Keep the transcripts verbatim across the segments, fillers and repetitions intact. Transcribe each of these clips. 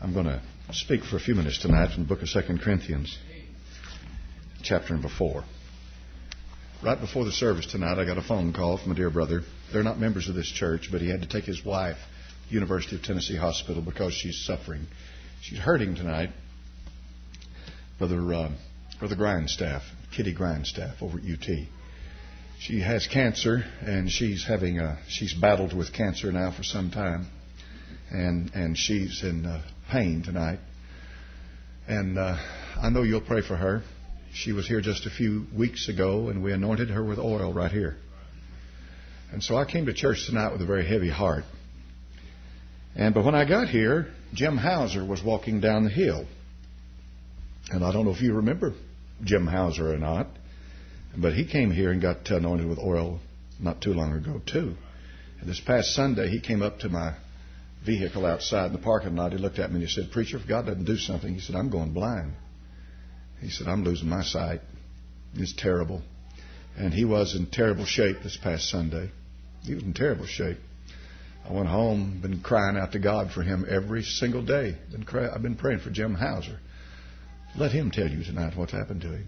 I'm going to speak for a few minutes tonight from the book of Second Corinthians, chapter number four. Right before the service tonight, I got a phone call from a dear brother. They're not members of this church, but he had to take his wife to University of Tennessee Hospital because she's suffering. She's hurting tonight. Brother, uh, Brother Grindstaff, Kitty Grindstaff over at U T. She has cancer, and she's having a, she's battled with cancer now for some time, and and she's in uh, pain tonight. And uh, I know you'll pray for her. She was here just a few weeks ago, and we anointed her with oil right here. And so I came to church tonight with a very heavy heart. And but when I got here, Jim Hauser was walking down the hill. And I don't know if you remember Jim Hauser or not, but he came here and got anointed with oil not too long ago, too. And this past Sunday, he came up to my vehicle outside in the parking lot. He looked at me and he said, "Preacher, if God doesn't do something," he said, "I'm going blind." He said, "I'm losing my sight. It's terrible." And he was in terrible shape this past Sunday. He was in terrible shape. I went home, been crying out to God for him every single day. Been cry- I've been praying for Jim Hauser. Let him tell you tonight what's happened to him.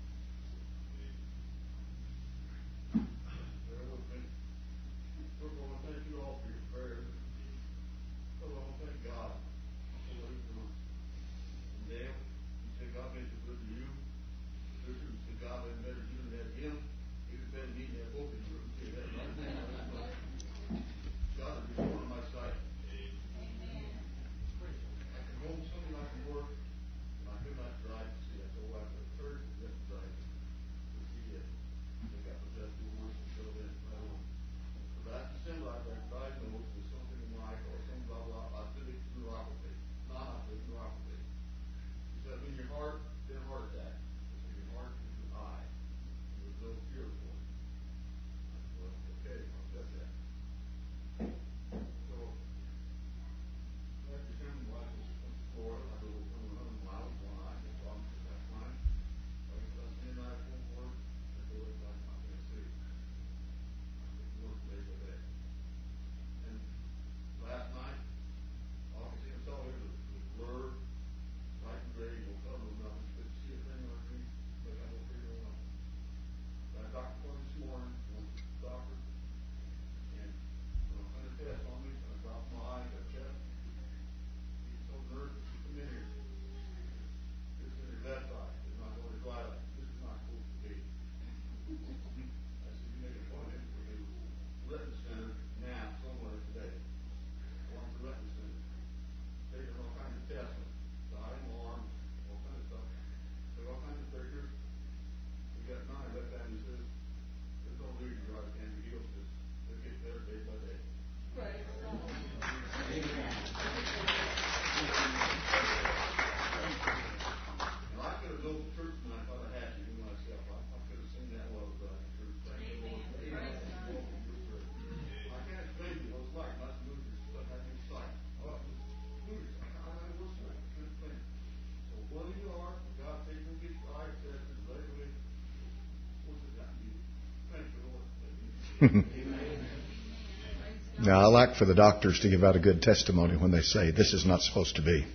Now, I like for the doctors to give out a good testimony when they say, "This is not supposed to be."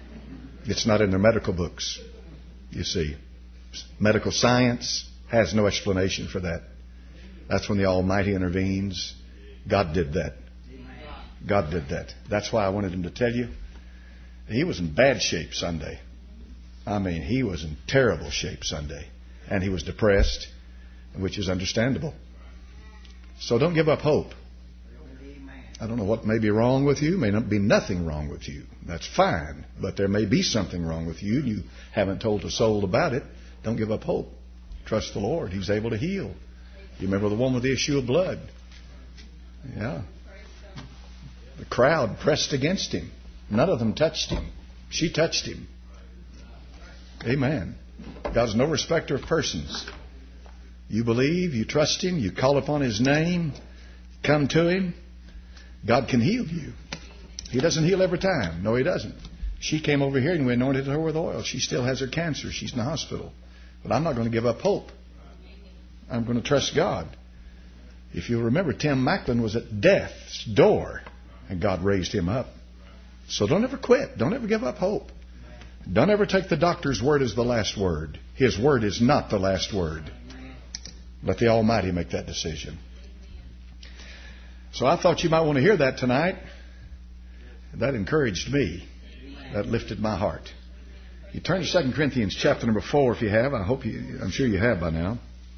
It's not in their medical books, you see. Medical science has no explanation for that. That's when the Almighty intervenes. God did that. God did that. That's why I wanted him to tell you. He was in bad shape Sunday. I mean, he was in terrible shape Sunday. And he was depressed, which is understandable. So don't give up hope. I don't know what may be wrong with you. May not be nothing wrong with you. That's fine. But there may be something wrong with you and you haven't told a soul about it. Don't give up hope. Trust the Lord. He's able to heal. You remember the woman with the issue of blood? Yeah. The crowd pressed against him. None of them touched him. She touched him. Amen. God's no respecter of persons. You believe, you trust him, you call upon his name, come to him, God can heal you. He doesn't heal every time. No, he doesn't. She came over here and we anointed her with oil. She still has her cancer. She's in the hospital. But I'm not going to give up hope. I'm going to trust God. If you remember, Tim Macklin was at death's door and God raised him up. So don't ever quit. Don't ever give up hope. Don't ever take the doctor's word as the last word. His word is not the last word. Let the Almighty make that decision. So I thought you might want to hear that tonight. That encouraged me. That lifted my heart. You turn to Second Corinthians chapter number four if you have. I hope you, I'm sure you have by now.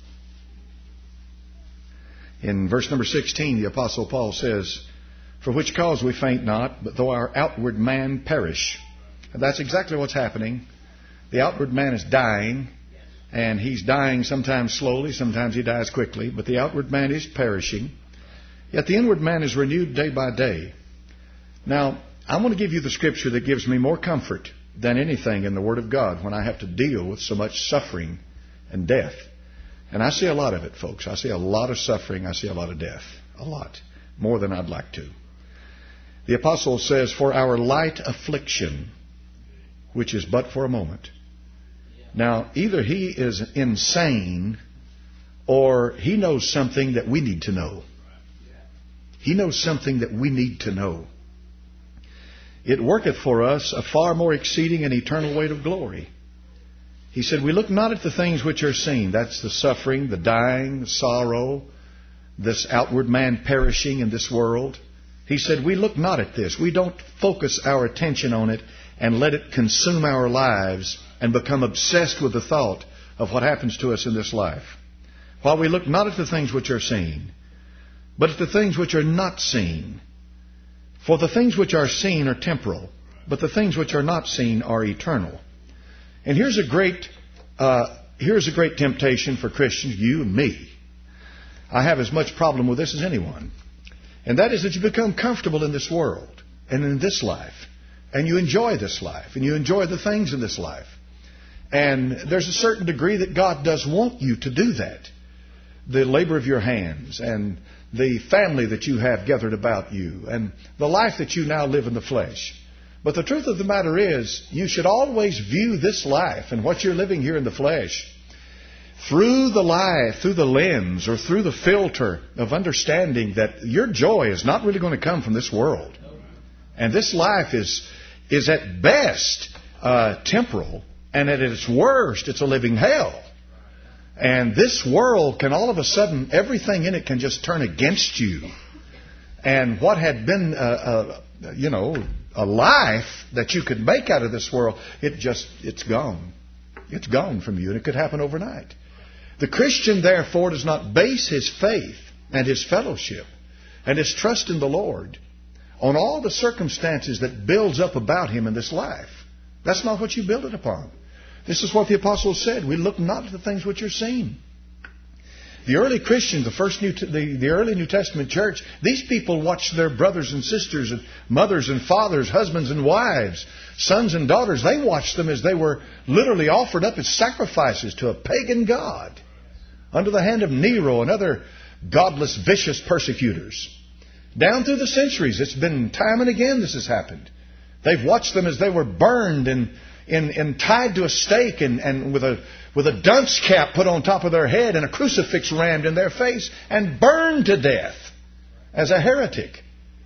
In verse number sixteen, the Apostle Paul says, "For which cause we faint not, but though our outward man perish." And that's exactly what's happening. The outward man is dying, and he's dying sometimes slowly, sometimes he dies quickly, but the outward man is perishing. Yet the inward man is renewed day by day. Now, I want to give you the scripture that gives me more comfort than anything in the Word of God when I have to deal with so much suffering and death. And I see a lot of it, folks. I see a lot of suffering. I see a lot of death. A lot. More than I'd like to. The apostle says, "For our light affliction, which is but for a moment." Now, either he is insane or he knows something that we need to know. He knows something that we need to know. "It worketh for us a far more exceeding and eternal weight of glory." He said, "We look not at the things which are seen." That's the suffering, the dying, the sorrow, this outward man perishing in this world. He said, "We look not at this." We don't focus our attention on it and let it consume our lives and become obsessed with the thought of what happens to us in this life. "While we look not at the things which are seen, but at the things which are not seen. For the things which are seen are temporal, but the things which are not seen are eternal." And here's a great, uh, here's a great temptation for Christians, you and me. I have as much problem with this as anyone. And that is that you become comfortable in this world and in this life. And you enjoy this life. And you enjoy the things in this life. And there's a certain degree that God does want you to do that. The labor of your hands and the family that you have gathered about you and the life that you now live in the flesh. But the truth of the matter is, you should always view this life and what you're living here in the flesh through the life, through the lens or through the filter of understanding that your joy is not really going to come from this world. And this life is, is at best uh, temporal, and at its worst, it's a living hell. And this world can all of a sudden, everything in it can just turn against you. And what had been, a, a, you know, a life that you could make out of this world, it just, it's gone. It's gone from you, and it could happen overnight. The Christian, therefore, does not base his faith and his fellowship and his trust in the Lord on all the circumstances that builds up about him in this life. That's not what you build it upon. This is what the apostle said. We look not at the things which are seen. The early Christians, the first New, the, the early New Testament church, these people watched their brothers and sisters and mothers and fathers, husbands and wives, sons and daughters. They watched them as they were literally offered up as sacrifices to a pagan god under the hand of Nero and other godless, vicious persecutors. Down through the centuries, it's been time and again this has happened. They've watched them as they were burned and, and, and tied to a stake and, and with a with a dunce cap put on top of their head and a crucifix rammed in their face and burned to death as a heretic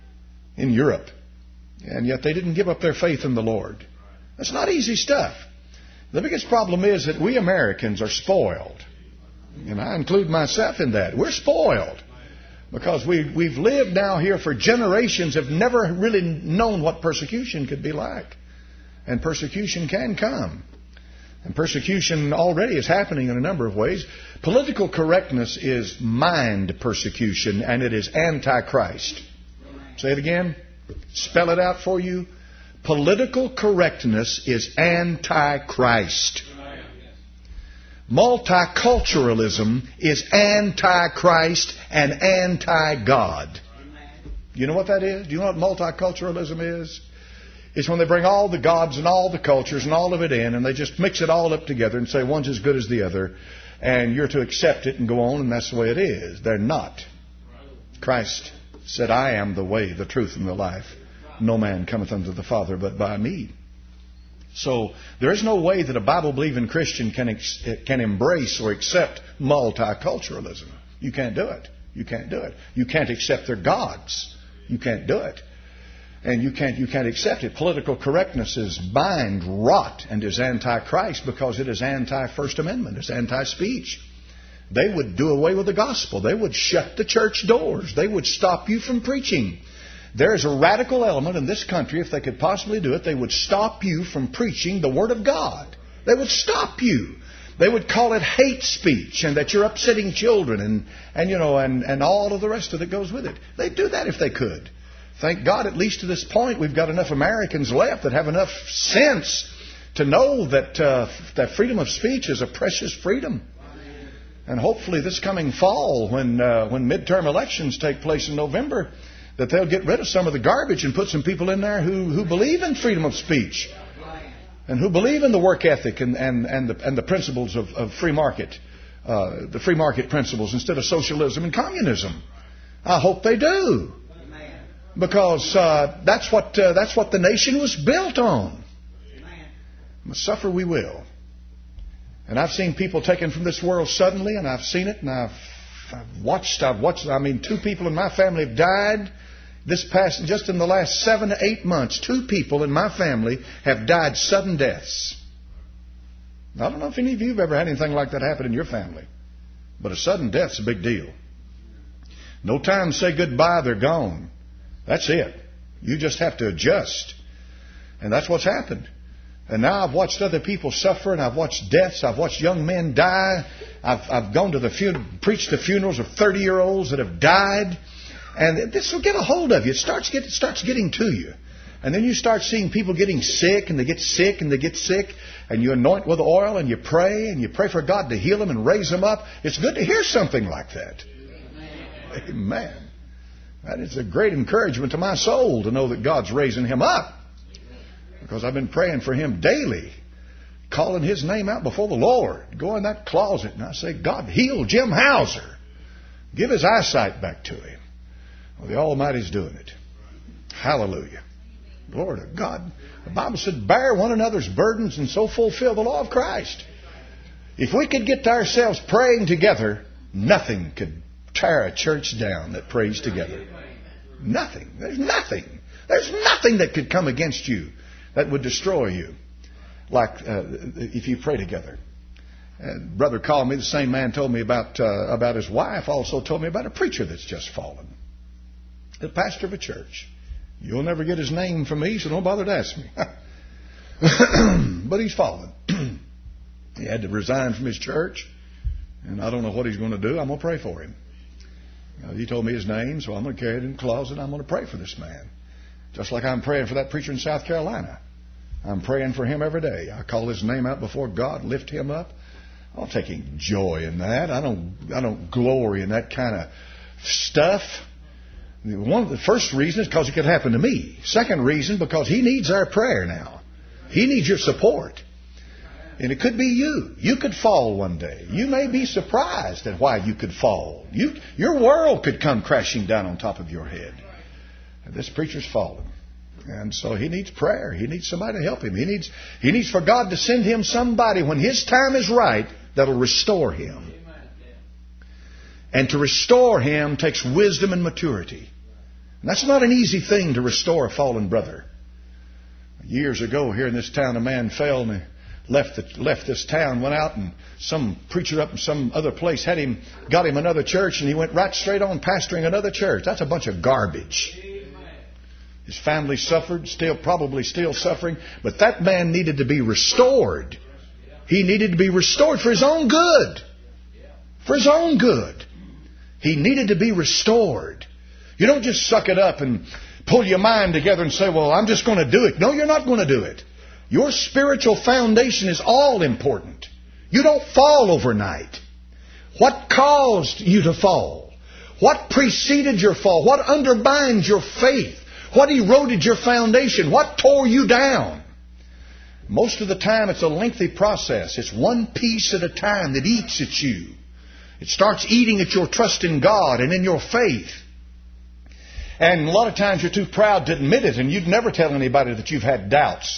in Europe. And yet they didn't give up their faith in the Lord. That's not easy stuff. The biggest problem is that we Americans are spoiled. And I include myself in that. We're spoiled. Because we, we've lived now here for generations, have never really known what persecution could be like. And persecution can come. And persecution already is happening in a number of ways. Political correctness is mind persecution, and it is antichrist. Say it again. Spell it out for you. Political correctness is antichrist. Multiculturalism is antichrist and anti-God. You know what that is? Do you know what multiculturalism is? It's when they bring all the gods and all the cultures and all of it in, and they just mix it all up together and say one's as good as the other, and you're to accept it and go on, and that's the way it is. They're not. Christ said, "I am the way, the truth, and the life. No man cometh unto the Father but by me." So there is no way that a Bible-believing Christian can ex- can embrace or accept multiculturalism. You can't do it. You can't do it. You can't accept their gods. You can't do it. And you can't, you can't accept it. Political correctness is bind, rot, and is anti-Christ because it is anti-First Amendment. It's anti-speech. They would do away with the gospel. They would shut the church doors. They would stop you from preaching. There is a radical element in this country, if they could possibly do it, they would stop you from preaching the Word of God. They would stop you. They would call it hate speech and that you're upsetting children and, and you know, and, and all of the rest of it goes with it. They'd do that if they could. Thank God, at least to this point, we've got enough Americans left that have enough sense to know that uh, that freedom of speech is a precious freedom. And hopefully this coming fall, when uh, when midterm elections take place in November, that they'll get rid of some of the garbage and put some people in there who, who believe in freedom of speech and who believe in the work ethic and, and, and, the, and the principles of, of free market, uh, the free market principles instead of socialism and communism. I hope they do. Because uh, that's what uh, that's what the nation was built on. But suffer we will. And I've seen people taken from this world suddenly, and I've seen it, and I've, I've watched. I've watched. I mean, two people in my family have died this past just in the last seven to eight months. Two people in my family have died sudden deaths. I don't know if any of you have ever had anything like that happen in your family, but a sudden death's a big deal. No time to say goodbye; they're gone. That's it. You just have to adjust. And that's what's happened. And now I've watched other people suffer, and I've watched deaths. I've watched young men die. I've, I've gone to the fun- preached the funerals of thirty-year-olds that have died. And this will get a hold of you. It starts, get, it starts getting to you. And then you start seeing people getting sick, and they get sick, and they get sick. And you anoint with oil, and you pray, and you pray for God to heal them and raise them up. It's good to hear something like that. Amen. Amen. That is a great encouragement to my soul to know that God's raising him up. Because I've been praying for him daily, calling his name out before the Lord. Go in that closet and I say, God, heal Jim Hauser. Give his eyesight back to him. Well, the Almighty's doing it. Hallelujah. Glory to God. The Bible said, bear one another's burdens and so fulfill the law of Christ. If we could get ourselves praying together, nothing could tear a church down that prays together. Nothing. There's nothing. There's nothing that could come against you that would destroy you like uh, if you pray together. And brother called me, the same man told me about uh, about his wife, also told me about a preacher that's just fallen. The pastor of a church. You'll never get his name from me, so don't bother to ask me. But he's fallen. He had to resign from his church, and I don't know what he's going to do. I'm going to pray for him. Now, he told me his name, so I'm going to carry it in the closet. I'm going to pray for this man. Just like I'm praying for that preacher in South Carolina. I'm praying for him every day. I call his name out before God, lift him up. I'm taking joy in that. I don't I don't glory in that kind of stuff. One of the first reason is because it could happen to me. Second reason, because he needs our prayer now. He needs your support. And it could be you. You could fall one day. You may be surprised at why you could fall. You, your world could come crashing down on top of your head. And this preacher's fallen. And so he needs prayer. He needs somebody to help him. He needs, he needs for God to send him somebody when his time is right that'll restore him. And to restore him takes wisdom and maturity. And that's not an easy thing to restore a fallen brother. Years ago here in this town, a man fell and left the, left this town, went out, and some preacher up in some other place had him, got him another church, and he went right straight on pastoring another church. That's a bunch of garbage. His family suffered, still probably still suffering, but that man needed to be restored. He needed to be restored for his own good. For his own good. He needed to be restored. You don't just suck it up and pull your mind together and say, well, I'm just going to do it. No, you're not going to do it. Your spiritual foundation is all important. You don't fall overnight. What caused you to fall? What preceded your fall? What undermined your faith? What eroded your foundation? What tore you down? Most of the time it's a lengthy process. It's one piece at a time that eats at you. It starts eating at your trust in God and in your faith. And a lot of times you're too proud to admit it, and you'd never tell anybody that you've had doubts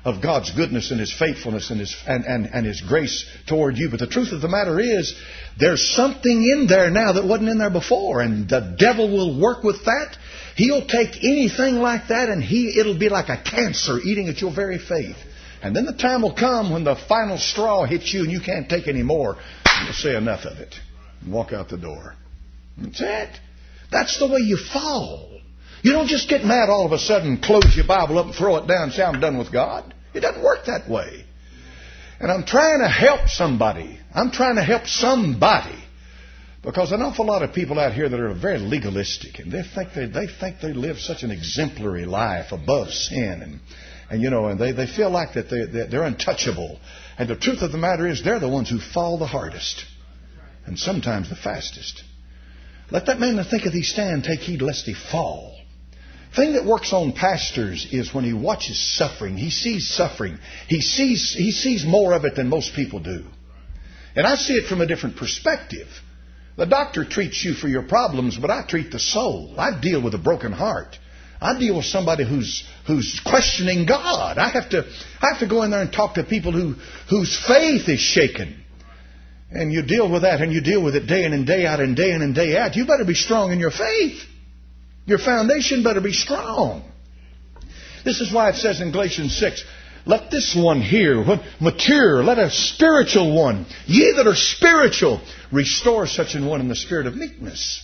of God's goodness and His faithfulness and His, and, and, and His grace toward you. But the truth of the matter is, there's something in there now that wasn't in there before. And the devil will work with that. He'll take anything like that and he it'll be like a cancer eating at your very faith. And then the time will come when the final straw hits you and you can't take any more. You'll say enough of it and walk out the door. That's it. That's the way you fall. You don't just get mad all of a sudden, close your Bible up and throw it down and say, I'm done with God. It doesn't work that way. And I'm trying to help somebody. I'm trying to help somebody. Because an awful lot of people out here that are very legalistic, and they think they, they think they live such an exemplary life above sin, and and you know, and they, they feel like that they they're untouchable. And the truth of the matter is, they're the ones who fall the hardest, and sometimes the fastest. Let that man that thinketh he stand take heed lest he fall. The thing that works on pastors is when he watches suffering, he sees suffering, he sees he sees more of it than most people do. And I see it from a different perspective. The doctor treats you for your problems, but I treat the soul. I deal with a broken heart. I deal with somebody who's who's questioning God. I have to I have to go in there and talk to people who whose faith is shaken. And you deal with that, and you deal with it day in and day out and day in and day out. You better be strong in your faith. Your foundation better be strong. This is why it says in Galatians six, let this one here mature, let a spiritual one, ye that are spiritual, restore such an one in the spirit of meekness.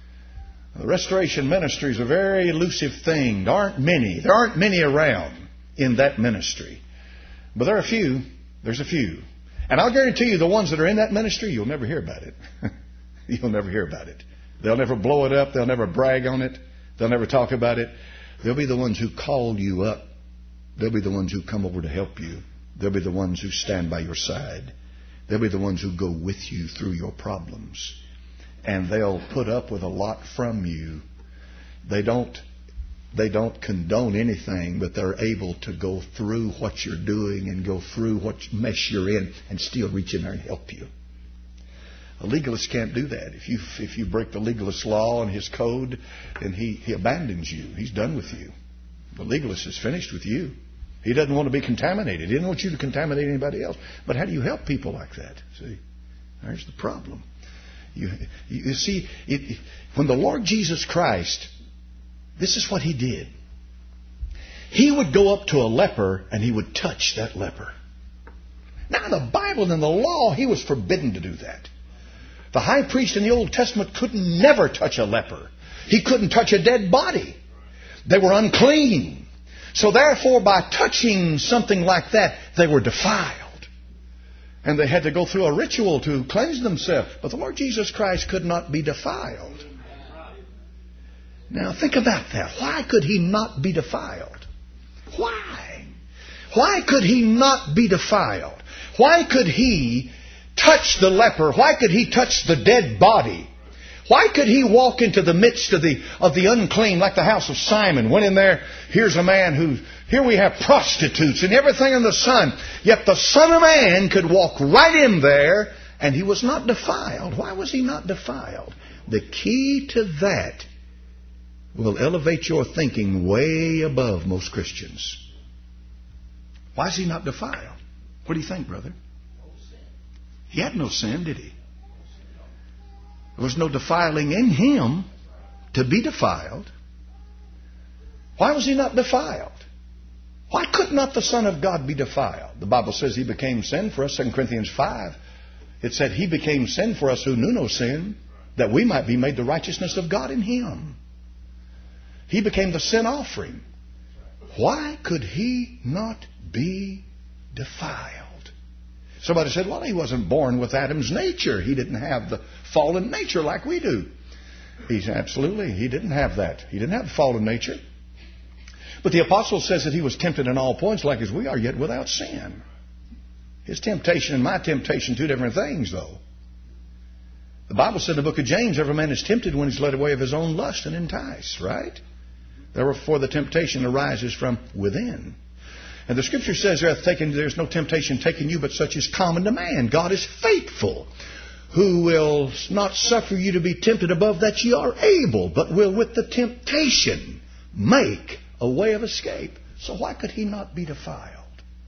The restoration ministry is a very elusive thing. There aren't many. There aren't many around in that ministry. But there are a few. There's a few. And I'll guarantee you the ones that are in that ministry, you'll never hear about it. You'll never hear about it. They'll never blow it up. They'll never brag on it. They'll never talk about it. They'll be the ones who call you up. They'll be the ones who come over to help you. They'll be the ones who stand by your side. They'll be the ones who go with you through your problems. And they'll put up with a lot from you. They don't, they don't condone anything, but they're able to go through what you're doing and go through what mess you're in and still reach in there and help you. A legalist can't do that. If you if you break the legalist law and his code, then he, he abandons you. He's done with you. The legalist is finished with you. He doesn't want to be contaminated. He doesn't want you to contaminate anybody else. But how do you help people like that? See, there's the problem. You, you see, it, when the Lord Jesus Christ, this is what He did. He would go up to a leper and He would touch that leper. Now, in the Bible and in the law, He was forbidden to do that. The high priest in the Old Testament could never touch a leper. He couldn't touch a dead body. They were unclean. So therefore, by touching something like that, they were defiled. And they had to go through a ritual to cleanse themselves. But the Lord Jesus Christ could not be defiled. Now think about that. Why could He not be defiled? Why? Why could He not be defiled? Why could He touch the leper? Why could He touch the dead body? Why could He walk into the midst of the of the unclean like the house of Simon? Went in there, here's a man who, here we have prostitutes and everything in the sun. Yet the Son of Man could walk right in there and He was not defiled. Why was He not defiled? The key to that will elevate your thinking way above most Christians. Why is He not defiled? What do you think, brother? He had no sin, did He? There was no defiling in Him to be defiled. Why was He not defiled? Why could not the Son of God be defiled? The Bible says He became sin for us, Second Corinthians five. It said He became sin for us who knew no sin, that we might be made the righteousness of God in Him. He became the sin offering. Why could He not be defiled? Somebody said, well, He wasn't born with Adam's nature. He didn't have the fallen nature like we do. He's absolutely, He didn't have that. He didn't have fallen nature. But the apostle says that He was tempted in all points like as we are, yet without sin. His temptation and my temptation, two different things, though. The Bible said in the book of James, every man is tempted when he's led away of his own lust and enticed, right? Therefore the temptation arises from within. And the Scripture says there, there's no temptation taken you but such as common to man. God is faithful, who will not suffer you to be tempted above that ye are able, but will with the temptation make a way of escape. So why could He not be defiled?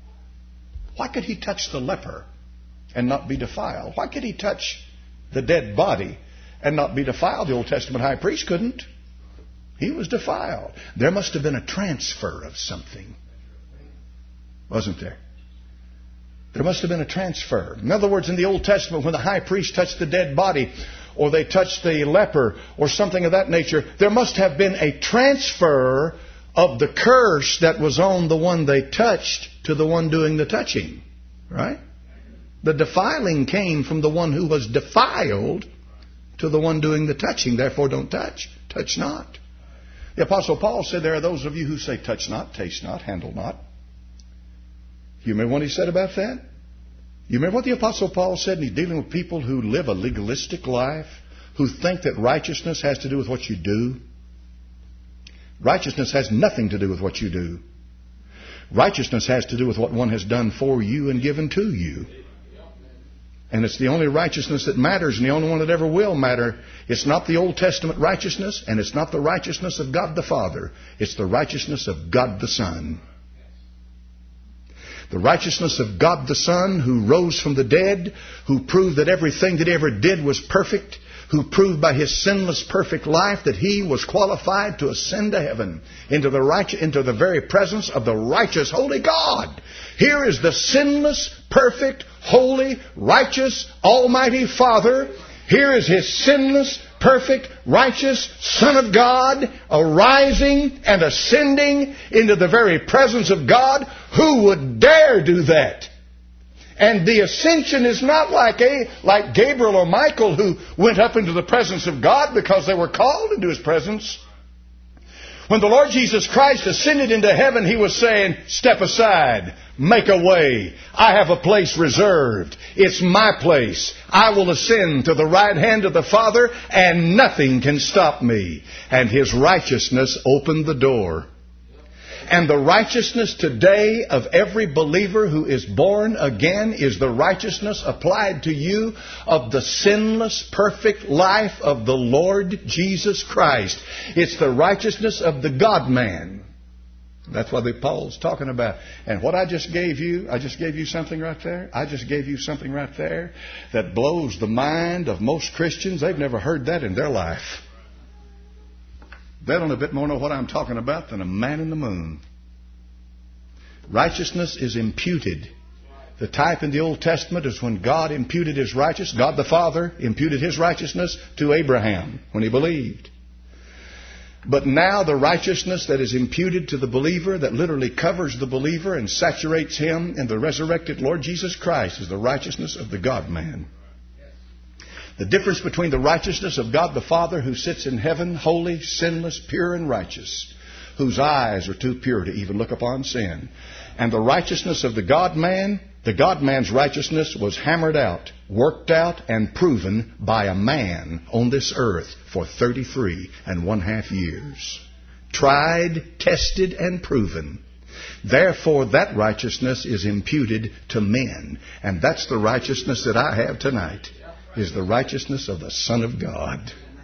Why could he touch the leper and not be defiled? Why could he touch the dead body and not be defiled? The Old Testament high priest couldn't. He was defiled. There must have been a transfer of something, wasn't there? There must have been a transfer. In other words, in the Old Testament, when the high priest touched the dead body, or they touched the leper, or something of that nature, there must have been a transfer of the curse that was on the one they touched to the one doing the touching. Right? The defiling came from the one who was defiled to the one doing the touching. Therefore, don't touch. Touch not. The Apostle Paul said, there are those of you who say, touch not, taste not, handle not. You remember what he said about that? You remember what the Apostle Paul said? And he's dealing with people who live a legalistic life, who think that righteousness has to do with what you do. Righteousness has nothing to do with what you do. Righteousness has to do with what one has done for you and given to you. And it's the only righteousness that matters, and the only one that ever will matter. It's not the Old Testament righteousness, and it's not the righteousness of God the Father. It's the righteousness of God the Son. The righteousness of God the Son, who rose from the dead, who proved that everything that he ever did was perfect, who proved by his sinless, perfect life that he was qualified to ascend to heaven, into the right, into the very presence of the righteous, holy God. Here is the sinless, perfect, holy, righteous, almighty Father. Here is his sinless, perfect, righteous Son of God arising and ascending into the very presence of God. Who would dare do that? And the ascension is not like a like Gabriel or Michael, who went up into the presence of God because they were called into his presence. When the Lord Jesus Christ ascended into heaven, he was saying, step aside, make a way. I have a place reserved. It's my place. I will ascend to the right hand of the Father, and nothing can stop me. And his righteousness opened the door. And the righteousness today of every believer who is born again is the righteousness applied to you of the sinless, perfect life of the Lord Jesus Christ. It's the righteousness of the God-man. That's what Paul's talking about. And what I just gave you, I just gave you something right there. I just gave you something right there that blows the mind of most Christians. They've never heard that in their life. They don't a bit more know what I'm talking about than a man in the moon. Righteousness is imputed. The type in the Old Testament is when God imputed his righteousness. God the Father imputed his righteousness to Abraham when he believed. But now the righteousness that is imputed to the believer, that literally covers the believer and saturates him in the resurrected Lord Jesus Christ, is the righteousness of the God-man. The difference between the righteousness of God the Father, who sits in heaven, holy, sinless, pure, and righteous, whose eyes are too pure to even look upon sin, and the righteousness of the God-man, the God-man's righteousness was hammered out, worked out, and proven by a man on this earth for thirty-three and one half years. Tried, tested, and proven. Therefore, that righteousness is imputed to men. And that's the righteousness that I have tonight, is the righteousness of the Son of God.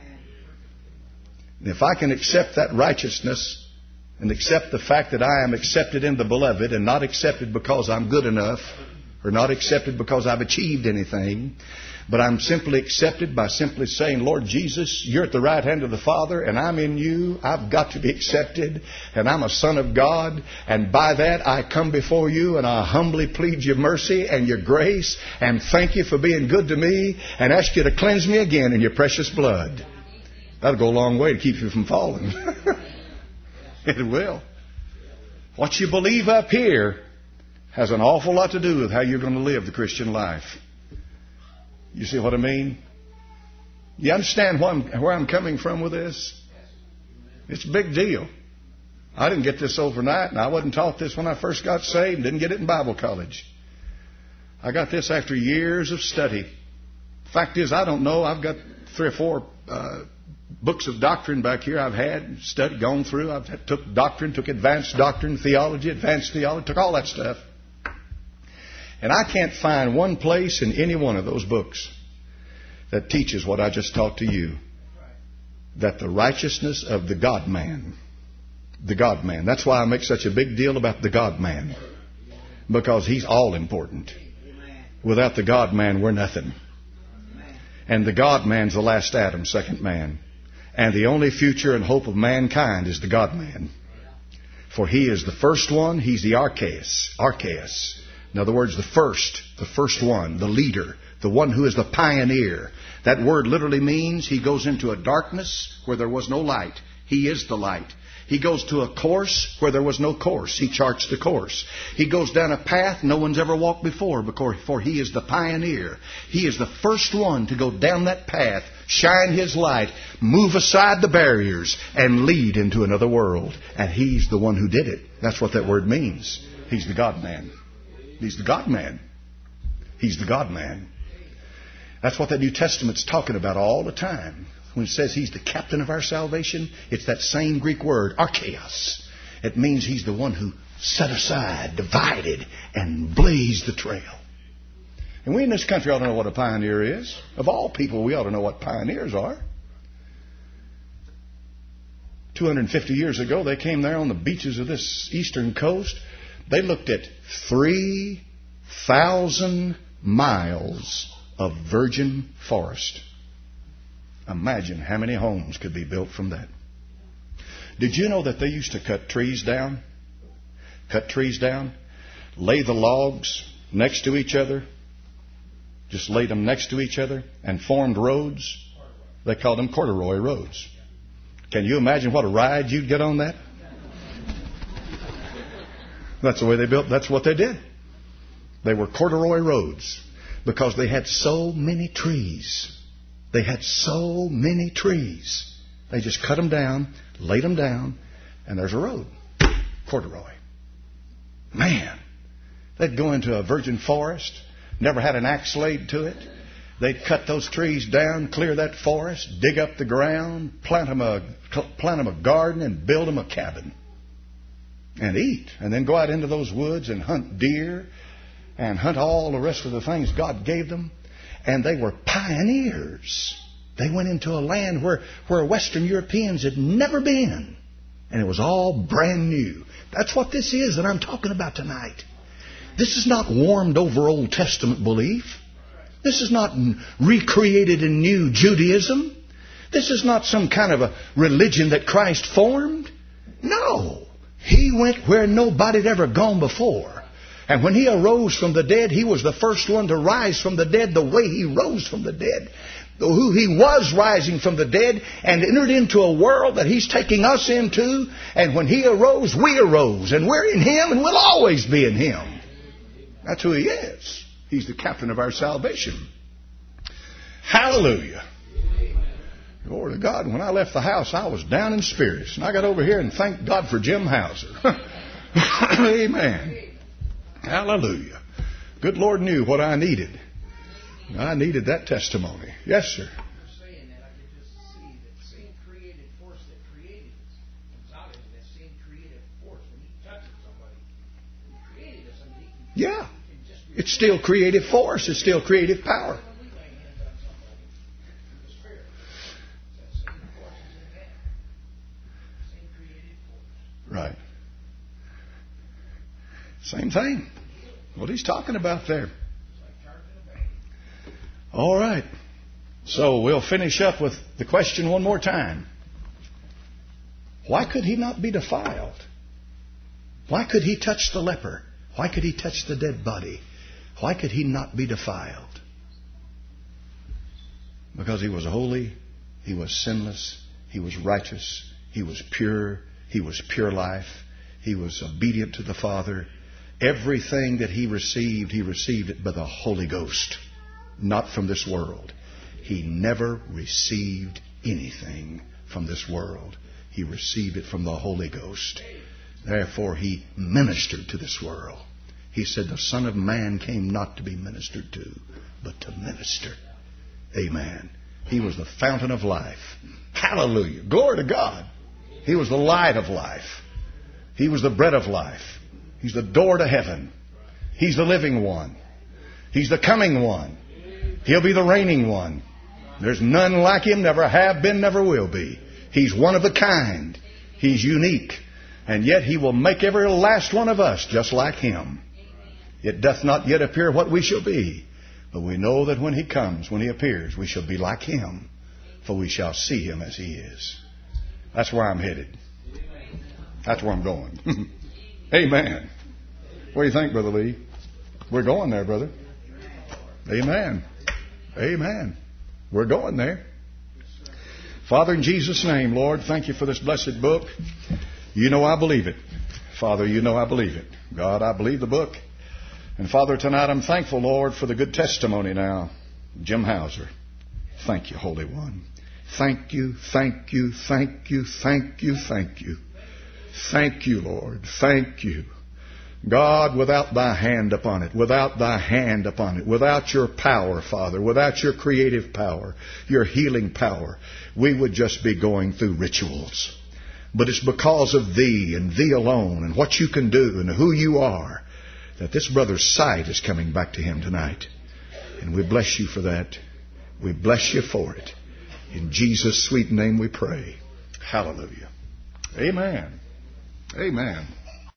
And if I can accept that righteousness and accept the fact that I am accepted in the Beloved, and not accepted because I'm good enough, or not accepted because I've achieved anything, but I'm simply accepted by simply saying, Lord Jesus, you're at the right hand of the Father, and I'm in you. I've got to be accepted, and I'm a son of God, and by that I come before you, and I humbly plead your mercy and your grace, and thank you for being good to me, and ask you to cleanse me again in your precious blood. That'll go a long way to keep you from falling. It will. What you believe up here has an awful lot to do with how you're going to live the Christian life. You see what I mean? You understand where I'm, where I'm coming from with this? It's a big deal. I didn't get this overnight, and I wasn't taught this when I first got saved, and didn't get it in Bible college. I got this after years of study. Fact is, I don't know. I've got three or four uh, books of doctrine back here I've had, studied, gone through. I've took doctrine, took advanced doctrine, theology, advanced theology, took all that stuff. And I can't find one place in any one of those books that teaches what I just taught to you. That the righteousness of the God-man, the God-man. That's why I make such a big deal about the God-man. Because He's all important. Without the God-man, we're nothing. And the God-man's the last Adam, second man. And the only future and hope of mankind is the God-man. For He is the first one. He's the archaeus. Archaeus. In other words, the first. The first one. The leader. The one who is the pioneer. That word literally means He goes into a darkness where there was no light. He is the light. He goes to a course where there was no course. He charts the course. He goes down a path no one's ever walked before, for He is the pioneer. He is the first one to go down that path, shine His light, move aside the barriers, and lead into another world. And He's the one who did it. That's what that word means. He's the God-man. He's the God-man. He's the God-man. That's what the New Testament's talking about all the time. When it says He's the captain of our salvation, it's that same Greek word, archaeos. It means He's the one who set aside, divided, and blazed the trail. And we in this country ought to know what a pioneer is. Of all people, we ought to know what pioneers are. two hundred fifty years ago, they came there on the beaches of this eastern coast. They looked at three thousand miles of virgin forest. Imagine how many homes could be built from that. Did you know that they used to cut trees down? Cut trees down, lay the logs next to each other, just laid them next to each other, and formed roads. They called them corduroy roads. Can you imagine what a ride you'd get on that? That's the way they built. That's what they did. They were corduroy roads because they had so many trees. They had so many trees. They just cut them down, laid them down, and there's a road. Corduroy. Man, they'd go into a virgin forest, never had an axe laid to it. They'd cut those trees down, clear that forest, dig up the ground, plant them a, plant them a garden, and build them a cabin. And eat. And then go out into those woods and hunt deer and hunt all the rest of the things God gave them. And they were pioneers. They went into a land where, where Western Europeans had never been. And it was all brand new. That's what this is that I'm talking about tonight. This is not warmed over Old Testament belief. This is not recreated in new Judaism. This is not some kind of a religion that Christ formed. No. He went where nobody had ever gone before. And when He arose from the dead, He was the first one to rise from the dead the way He rose from the dead. Who He was rising from the dead and entered into a world that He's taking us into. And when He arose, we arose. And we're in Him and we'll always be in Him. That's who He is. He's the captain of our salvation. Hallelujah. Glory to God. When I left the house, I was down in spirits. And I got over here and thanked God for Jim Hauser. Amen. Hallelujah. Good Lord knew what I needed. I needed that testimony. Yes, sir. Saying that, I could just see that same creative force that created us comes out into that same creative force. When He touches somebody, He created us. I mean, he can, yeah. He can just It's still creative force. It's still creative power. When we lay hands on somebody through the Spirit, that same force is in them. Same creative force. Right. Same thing. What He's talking about there. All right. So we'll finish up with the question one more time. Why could He not be defiled? Why could He touch the leper? Why could He touch the dead body? Why could He not be defiled? Because He was holy, He was sinless, He was righteous, He was pure, He was pure life, He was obedient to the Father. Everything that He received, He received it by the Holy Ghost, not from this world. He never received anything from this world. He received it from the Holy Ghost. Therefore, He ministered to this world. He said, the Son of Man came not to be ministered to, but to minister. Amen. He was the fountain of life. Hallelujah. Glory to God. He was the light of life. He was the bread of life. He's the door to heaven. He's the living one. He's the coming one. He'll be the reigning one. There's none like Him, never have been, never will be. He's one of a kind. He's unique. And yet He will make every last one of us just like Him. It doth not yet appear what we shall be. But we know that when He comes, when He appears, we shall be like Him. For we shall see Him as He is. That's where I'm headed. That's where I'm going. Amen. What do you think, Brother Lee? We're going there, brother. Amen. Amen. We're going there. Father, in Jesus' name, Lord, thank You for this blessed book. You know I believe it. Father, You know I believe it. God, I believe the book. And Father, tonight I'm thankful, Lord, for the good testimony now. Jim Hauser. Thank You, Holy One. Thank You, thank You, thank You, thank You, thank You. Thank You, Lord. Thank You. God, without Thy hand upon it, without Thy hand upon it, without Your power, Father, without Your creative power, Your healing power, we would just be going through rituals. But it's because of Thee and Thee alone and what You can do and who You are that this brother's sight is coming back to him tonight. And we bless You for that. We bless You for it. In Jesus' sweet name we pray. Hallelujah. Amen. Amen.